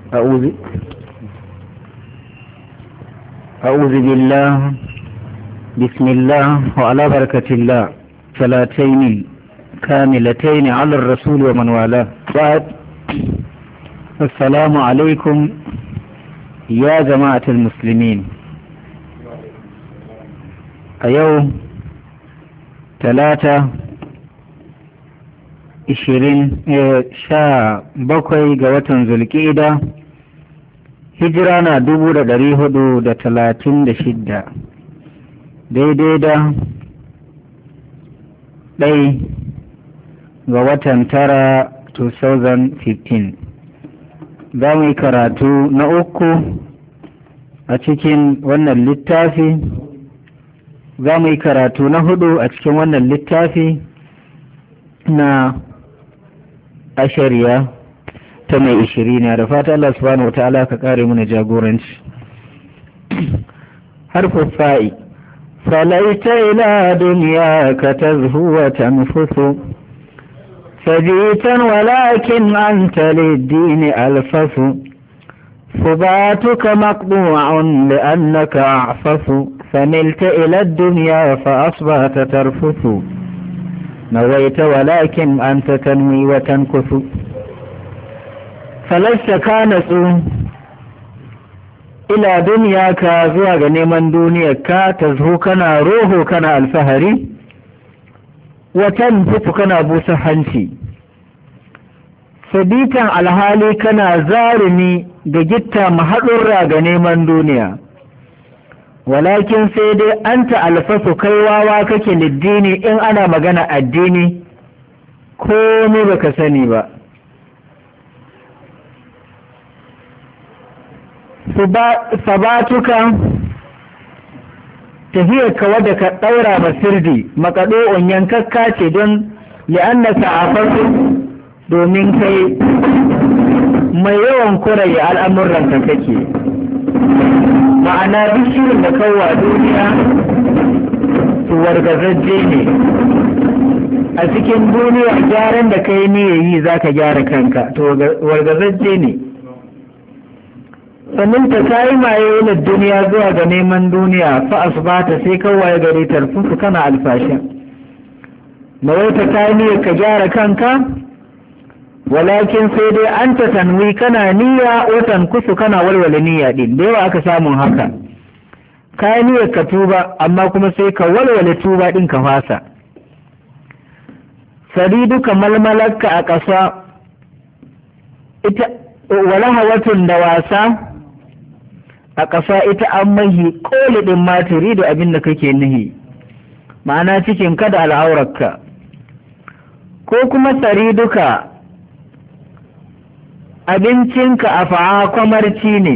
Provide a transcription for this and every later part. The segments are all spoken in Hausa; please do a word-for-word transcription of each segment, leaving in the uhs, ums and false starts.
أعوذ أعوذ بالله بسم الله وعلى بركة الله صلاتين كاملتين على الرسول ومن والاه بعد. السلام عليكم يا جماعة المسلمين. اليوم ثلاثة ishirin sha bakwai ga watan zulƙida hijira na dubu da ɗari hudu da talatin da shidda daidai da ɗai ga watan tara two thousand fifteen. za mu yi karatu na uku a cikin wannan littafi za mu yi karatu na hudu a cikin wannan littafi na ashariya ta mai ishirina. da fata Allah subhanahu wa ta'ala ka kare mana jagoranci. harfu fa'i falaita ila dunyaka tazhu wa tanfusu sabitan walakin anta lid-din alfasu ثباتك مقطوع لأنك أعفف فملت إلى الدنيا فأصبحت ترفث نويت ولكن أنت تنوي وتنكث فلست كانس إلى دنياك زواج نيمان دنياك تزهو كنا روح كنا الفهري وتنفث كنا بوس حنشي ثبيتا على حالي كنا زارني دجتا محضر راج نيمان دنيا walakin sai dai an ta'alfasu kai wawa kake liddini in ana magana addini komai baka sani ba. sabatuka tafiyarka wadda ka ɗaura masirdi makaɗo'un yankakka ce don li'annaka a farko domin kai mai yawan kuraye al'amuranka kake. ma'ana duk shirin da kawo a duniya su wargazajje ne a cikin duniya. gyaran da kai ne yi za ka gyara kanka to wargazajje ne. sannan ta kayi maye na duniya zuwa ga neman duniya fa asbata sai kawai gari tarfusu kana alfashin na wai ta kayi ne ka gyara kanka walakin sai dai an ta tanwi kana niyya watan kusu kana walwala niyya din. da yawa aka samun haka kayan niyyar ka tuba amma kuma sai ka walwala tuba din ka fasa. sariduka malmalarka a ƙasa ita wala hawatun da wasa a ƙasa ita an mahi ƙoli ɗin matiri da abin da kake nihi ma'ana cikin ka da al'aurarka. ko kuma sariduka abincinka a fa'a kwamarci ne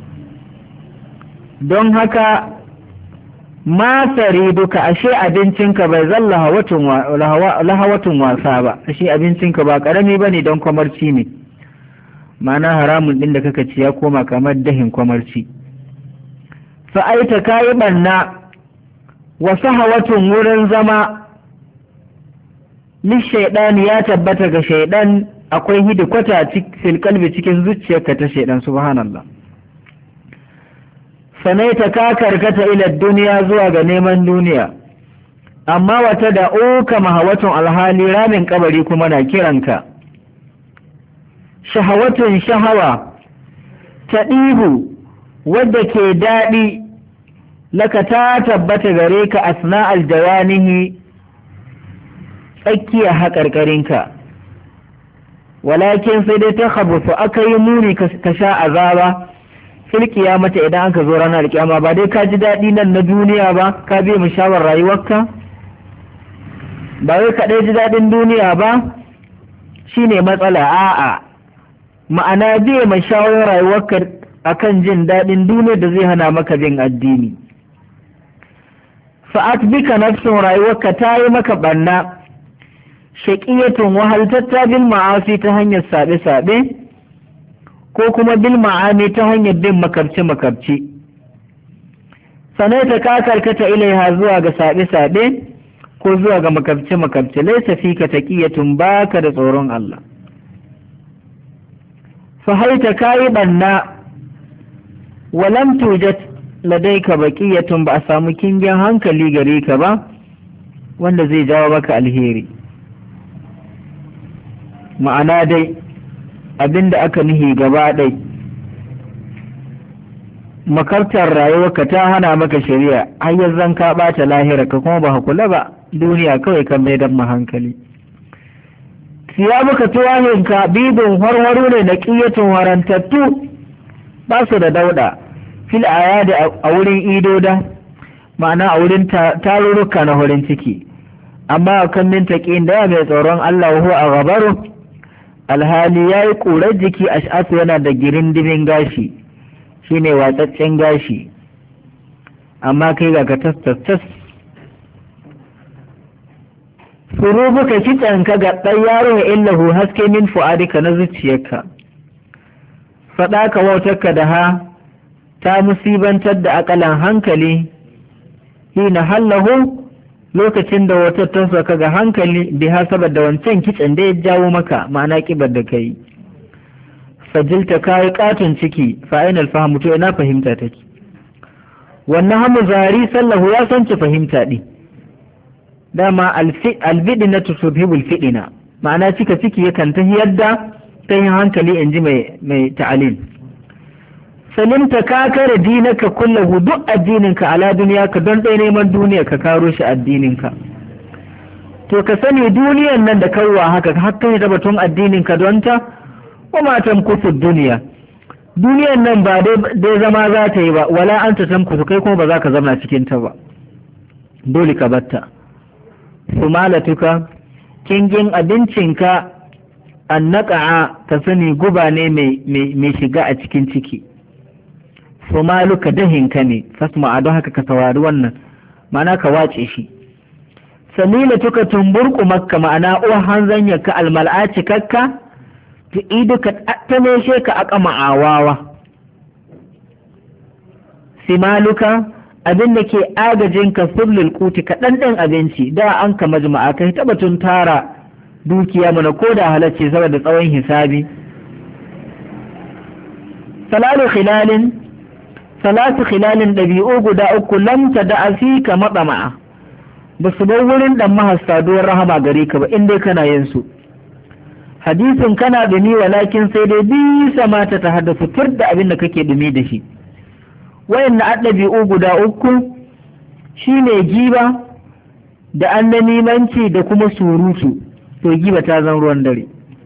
don haka masari duka ashe abincinka bai zan lahawatun wasa ba, ashe abincinka ba karami ba ne don kwamarci ne ma'ana haramun ɗin da kaka ci ya koma kamar dahin kwamarci. fa'aita kayi ɓanna wasu hawatun wurin zama lishaiɗani ya tabbata ga shaiɗan akwai hidikwata fil kalbi cikin zuciyarka ta shaidan. subhanallah. sanaita ka karkata ila duniya zuwa ga neman duniya amma wata da uka mahawatun alhali ramin kabari kuma na kiranka. shahawatun shahawa ta ɗihu wadda ke daɗi laka ta tabbata gare ka asna aljawanihi tsakiyar haƙarƙarinka walakin sai dai ta khabusu aka yi muni ka sha azaba fil kiyamata idan aka zo ranar kiyama. ba dai ka ji daɗi nan na duniya ba ka biya mu shawar rayuwarka ba wai ka ɗaya ji daɗin duniya ba shine matsala a'a ma'ana biya mu shawar rayuwarka akan jin daɗin duniya da zai hana maka bin addini. fa'at bika nafsun rayuwarka ta yi maka ɓanna shaƙiyatun wahaltatta bil ma'asi ta hanyar saɓe-saɓe ko kuma bil ma'ani ta hanyar bin makarce-makarce. sanai ta ka karkata ilaiha zuwa ga saɓe-saɓe ko zuwa ga makarce-makarce laisa fi ka taƙiyatun baka da tsoron Allah. fa haita kayi banna walam tujat ladaika baqiyatun ba a samu kingin hankali gare ka ba wanda zai jawo maka alheri. Ma'ana dai abinda aka nihi gaba ɗai makartar rayuwarka ta hana maka shari'a har yanzu ka ɓata lahira ka kuma ba kula ba duniya kawai kan mai dan hankali. siya maka tuwahinka bibin warwaro ne na ƙiyatun warantattu ba su da dauɗa fil ayadi a wurin idoda ma'ana a wurin tarurruka na horin ciki, amma a kan min taƙin da mai tsoron Allah hu a gabaru alhali ya yi ƙurar jiki a sha'asu yana da girindimin gashi shine watsaccen gashi, amma kai ga ka tas furubuka kitsanka ga ɗan yaro ya illahu haske min fu'adika na zuciyarka, faɗa ka wautarka da ha ta musibantar da akalan hankali hina hallahu lokacin da wata ta saka ga hankali biha saboda wancan kitsen da ya jawo maka ma'ana kibar da kai. Fajilta kayi katon ciki fa aina alfahamu to ina fahimta take. Wannan hamu zari sallahu ya san ci fahimta din dama albidina tusubhibul fidina ma'ana cika ciki yakan ta yadda ta yin hankali in ji mai mai ta'alil. salimta ka kare dinaka kullahu duk addininka ala duniya ka don ɗaya neman duniya ka karo shi addininka. To ka sani duniyan nan da kawwa haka hakan da batun addininka don ta wa matan kusur duniya duniyan nan ba dai zama za ta yi ba wala an ta tamkusu kai kuma ba za ka zama cikin ta ba dole ka batta. Sumalatuka kingin abincinka annaqa'a ka sani guba ne mai shiga a cikin ciki. Sumaluka dahinka ne fasma a don haka ka saurari wannan ma'ana ka wace shi. Samilatuka tumburku makka ma'ana uwa hanzanya ka almal'a cikakka ta idu ka ta meshe ka aka ma'awawa. Simaluka abin da ke agajin ka sublul kuti ka ɗanɗan abinci da an ka majma'a kai tabbatun tara dukiya mana ko da halacce saboda tsawon hisabi. Salalu khilalin salatu khilalin ɗabi'u guda uku lam ta da fi ka matsama'a ba su bar wurin ɗan mahasaduwar rahama gare ka ba inda kana yin su. Hadisin kana dumi walakin sai dai bisa mata ta haddasa tur da abin da kake dumi da shi. Wayan na ɗabi'u guda uku shine giba da annamimanci da kuma surutu, to giba ta zan ruwan dare.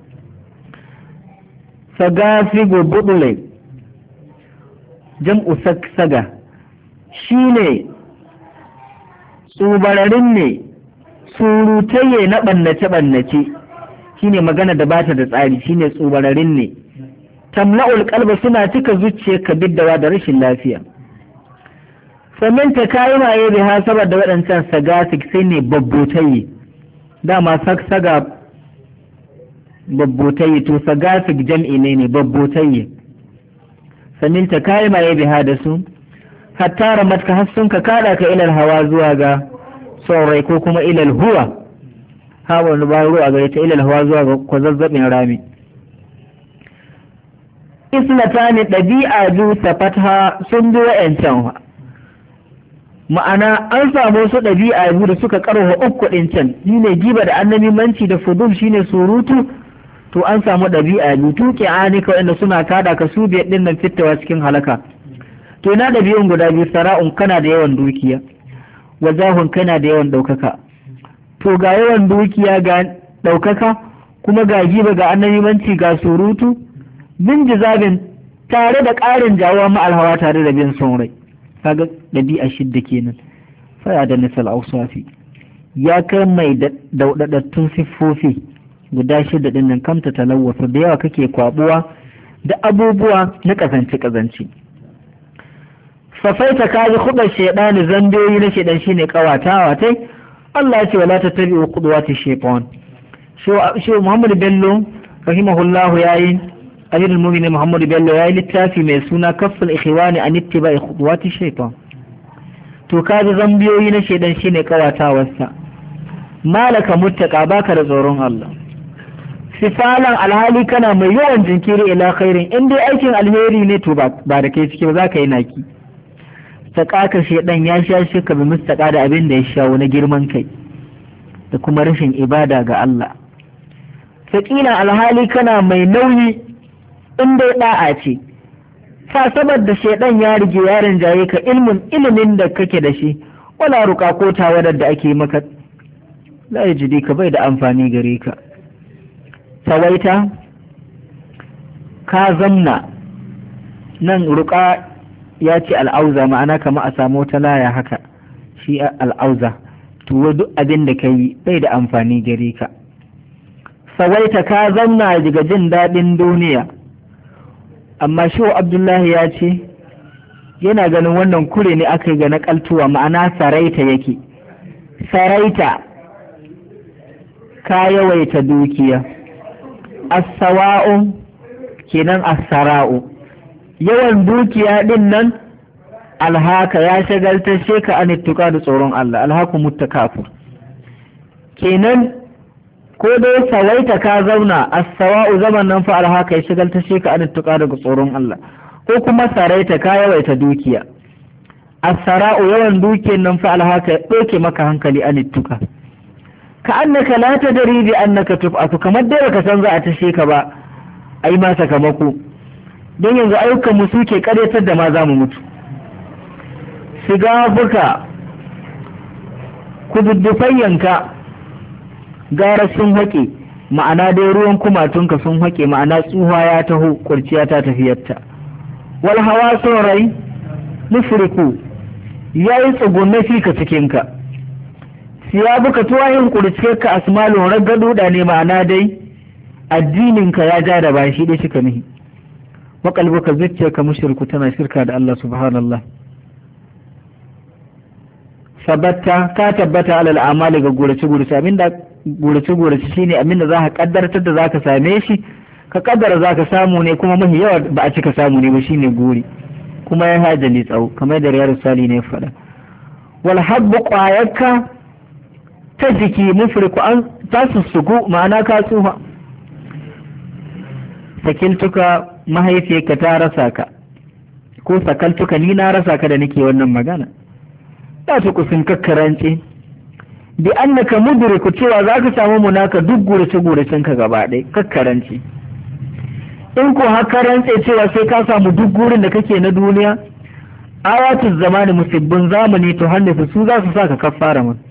Sagafi gobudule jam'u saga shi ne tsubararin ne surutayye na ɓannace-ɓannace shi ne magana da bata da tsari shi ne tsubararin ne tamla'ul kalba suna cika zuciya ka biddawa da rashin lafiya. Sannan ta kayi maye da ha saboda waɗancan sagasik sai ne babbotayye dama saga babbotayye to sagasik jam'i ne ne babbotayye. Sannin ta kayi maye biha da su hatta ramatka har sun ka kada ka ilal hawa zuwa ga saurai ko kuma ilal huwa ha wani ba ruwa gare ta ilal hawa zuwa ga kwazazzabin rami. Islata ne ɗabi'a biyu tafatha sun bi wa'yancan ma'ana an samu su ɗabi'a biyu da suka karwa uku ɗin can shine giba da annabi manci da fudul shine surutu to an samu ɗabi'a biyu tuƙe anika wanda suna kada ka su biyar ɗin nan fitawa cikin halaka. To ina ɗabi'un guda biyu sara'un kana da yawan dukiya wajahun kana da yawan ɗaukaka. To ga yawan dukiya ga ɗaukaka kuma ga giba ga annabimanci ga surutu bin jizabin tare da ƙarin jawo ma'alhawa tare da bin son rai kaga ɗabi'a shidda kenan. Faya da nisal ausafi ya kai mai dauɗaɗattun siffofi guda shida ɗin nan kamta talawwafa da yawa kake kwabuwa da abubuwa na kazance kazance. Safaita kaji khudar shaydani zambiyoyi na shaydan shine kawatawa tai Allah ya ce wala tattabi'u khudwati shaytan. Shi Muhammad Bello rahimahullahu yayi Amirul Mu'minin Muhammad Bello yayi littafi mai suna Kafful Ikhwani an ittiba'i khudwati shaytan. To kaji zambiyoyi na shaydan shine kawatawarsa. Malaka muttaka baka da tsoron Allah. sifalan alhali kana mai yawan jinkiri ila khairin in dai aikin alheri ne to ba da kai ciki ba za ka yi naki saƙaƙa shaidan ya sha shi ka bi mustaƙa da abin da ya shawo na girman kai da kuma rashin ibada ga Allah. Saƙilan alhali kana mai nauyi in dai ɗa'a ce, fa saboda shaidan ya rige yaron jaye ka ilmin ilimin da kake da shi, wala ruka ko tawadar da ake maka, la ya jide ka bai da amfani gare ka. Sawaita, ka zamna nan ruka ya ce al'auza ma'ana kama a samu wata laya haka shi al'auza to duk abin da ka yi bai da amfani gare ka. Sawaita ka zanna daga jin daɗin duniya, amma shi Abdullahi ya ce yana ganin wannan kure ne aka yi ga naƙaltuwa ma'ana saraita yake. Saraita ka yawaita dukiya, as-sawa'u kenan as-sara'u, yawan dukiya din nan alhaka ya shagaltar sheka an ittuka da tsoron Allah, alhaku muttakafur kenan ko dai sawaita ka zauna as-sawa'u zaman nan fa alhaka ya shagaltar sheka an ittuka daga tsoron Allah, ko kuma saraita ka yawaita dukiya, as-sara'u yawan dukiyar nan fa alhaka ya doke maka hankali an ittuka ka annaka la tadri bi annaka tub'atu kamar dai baka san za a tashe ka ba ai ma sakamako don yanzu ayyukan mu suke karyatar da ma za mu mutu. Shiga buka kududdufayyanka gara sun haƙe ma'ana dai ruwan kumatunka sun haƙe ma'ana tsuha ya taho kurciya ta tafiyarta. Wal hawa son rai nufriku ya yi tsugunna fika cikinka, siya buka tuwayin kurciyarka asmalun raggaduda ne ma'ana dai addininka ya ja da bashi dai shika mihi. Waƙalbuka zuciyarka mushriku tana shirka da Allah subhanallah. Sabatta ka tabbata alal amali ga gurace gurace abinda gurace gurace shine abinda za ka kaddartar da zaka same shi ka kaddara zaka samu ne kuma mahi yawa ba a cika samu ne ba shine guri kuma ya hajali tsawo kamar da riyar sali ne faɗa. Wal habbu qayaka ta jiki mufriku an tasussugu ma'ana ka tsuha. Sakiltuka mahaifiyarka ta rasa ka ko sakaltuka ni na rasa ka da nake wannan magana. Ta ta kusin kakkarance bi annaka mudriku cewa zaka samu munaka duk gurace guracen ka gaba ɗaya kakkarance. In ko hakkarance cewa sai ka samu duk gurin da kake na duniya ayatul zamani musibbin zamani to hannafa su za su saka kaffara mun.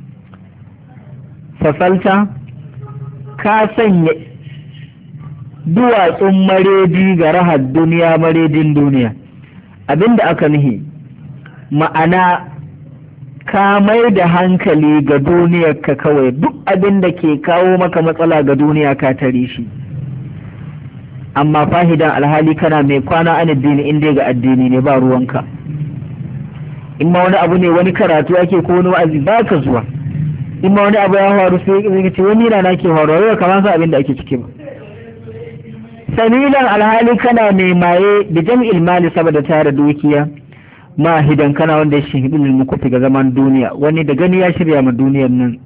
Fasalta ka sanya duwatsun maredi ga rahar duniya maredin duniya abinda aka nihi ma'ana ka mai da hankali ga duniyar ka kawai duk abinda ke kawo maka matsala ga duniya ka tare shi, amma fahidan alhali kana mai kwana an addini inda ga addini ne ba ruwanka. In ma wani abu ne wani karatu ake ko wani wa'azi ba ka zuwa, in ma wani abu ya faru sai ka ce wani na ke faruwa yau kamar sa abin da ake ciki ba. Samilan alhali kana mai maye da jam'il mali saboda tara dukiya mahidan kana wanda ya shahidu lil mukufi ga zaman duniya wani da gani ya shirya ma duniyar nan.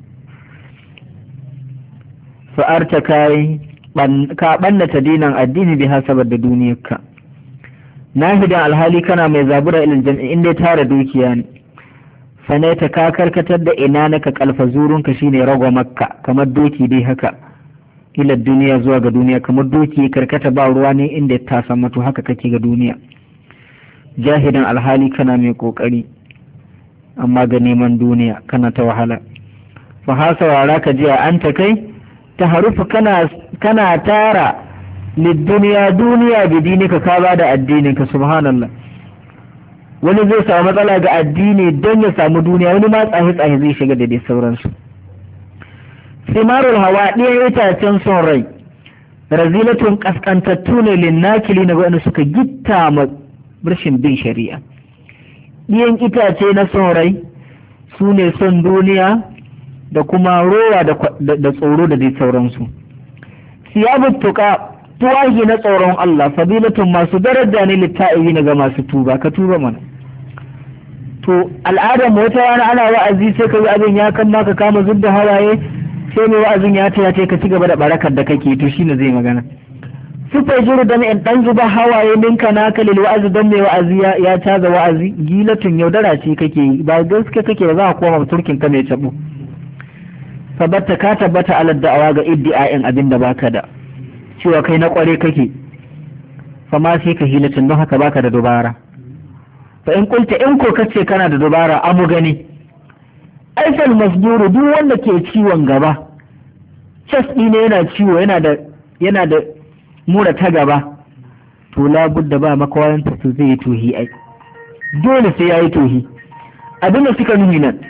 Fa'arta kai ka bannata dinan addini biha saboda duniyarka. Nahidan alhali kana mai zabura ilal jam'i inda tara dukiya ne. Sanaita ka karkatar da ina naka kalfa zurunka shine rago makka kamar doki dai haka ila duniya zuwa ga duniya kamar doki karkata ba ruwa ne inda ta san mato haka kake ga duniya. Jahidan alhali kana mai kokari amma ga neman duniya kana ta wahala. Fa hasawara ka jiya anta kai ta harufa kana kana tara lidduniya duniya bidinika ka ba da addininka subhanallah. Wani zai samu matsala ga addini don ya samu duniya, wani ma tsahi tsahi zai shiga da dai sauransu. Simarul hawa ɗiyan itacen son rai razilatun kaskantattu ne linnakili na wani suka gitta ma rashin bin shari'a. Ɗiyan itace na son rai su ne son duniya da kuma rowa da tsoro da dai sauransu. Siyabut tuka tuwahi na tsoron Allah fadilatun masu daraja ne litta'i na ga masu tuba ka tuba mana. To al'adar wata rana ana wa'azi sai ka yi abin ya kan ka kama zubda hawaye sai mai wa'azin ya ta ya ce ka ci gaba da barakar da kake to shine zai magana sufai juru da in dan zuba hawaye ninka naka lil wa'azi dan mai wa'azi ya caza wa'azi gilatun yaudara ce kake ba gaske kake da za ka koma turkin ka mai tabo tabbata ka tabbata ala da'awa ga iddi'a'in abinda baka da cewa kai na kware kake fa ma sai ka hilatun don haka baka da dubara fa in kulta in ko kace kana da dubara amu gani aifal masduru duk wanda ke ciwon gaba chest ne yana ciwo yana da yana da mura ta gaba to labudda ba makawayanta su zai yi tohi ai dole sai yayi tohi abin da suka nuni nan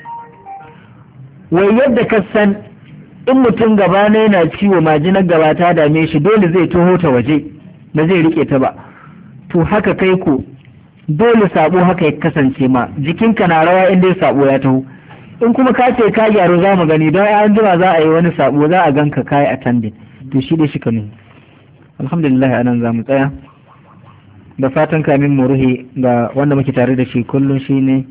wai yadda ka san in mutum gaba na yana ciwo majinar gaba ta dame shi dole zai toho ta waje ba zai rike ta ba to haka kai ko dole sabo haka ya kasance ma jikinka na rawa inda ya sabo ya taho in kuma ka ce ka gyaru za mu gani don an jima za a yi wani sabo za a ganka kai attending to shi dai shi ka nuni alhamdulillah anan za mu tsaya da fatan kamin mu ruhe ga wanda muke tare da shi kullum shine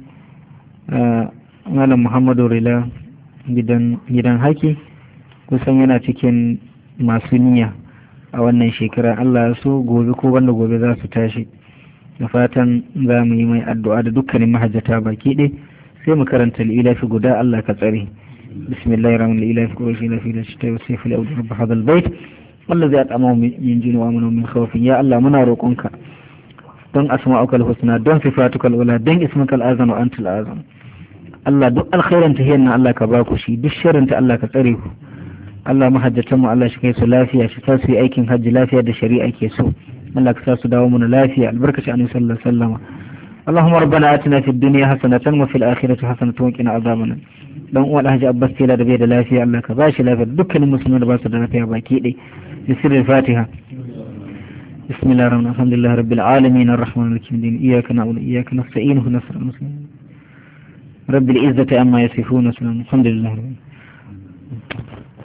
malam Muhammadu Rila gidan gidan haki kusan yana cikin masu niyya a wannan shekara Allah ya so gobe ko wanda gobe za su tashi da fatan za mu yi mai addu'a da dukkanin mahajjata baki ɗaya sai mu karanta lilafi guda Allah ka tsare bismillahir rahmanir rahim ko shi lafi da shi ta yusuf al awd rabb hadha al bait wallazi at'amahu min jin wa amanu min khawfin ya Allah muna roƙonka don asma'uka al husna don sifatuka al ula don ismuka al azam wa antal azam Allah duk alkhairan ta hiyanna Allah ka baku shi duk sharrin ta Allah ka tsare ku Allah mahajjatan mu Allah shi kai su lafiya shi sa su yi aikin hajji lafiya da shari'a ke so Allah ka sa su dawo mana lafiya albarkaci annabi sallallahu alaihi wasallam اللهم ربنا آتنا في الدنيا حسنة وفي الآخرة حسنة وقنا عذابنا dan uwa Alhaji Abbas Tela da bai da lafiya Allah ka bashi lafiya dukkanin musulmai da ba su da lafiya baki dai bi sirrin Fatiha bismillahir rahmanir rahim alhamdulillahi rabbil alamin arrahmanir rahim iyyaka na'budu wa iyyaka nasta'in ihdinas siratal mustaqim rabbil izzati amma yasifun alhamdulillahi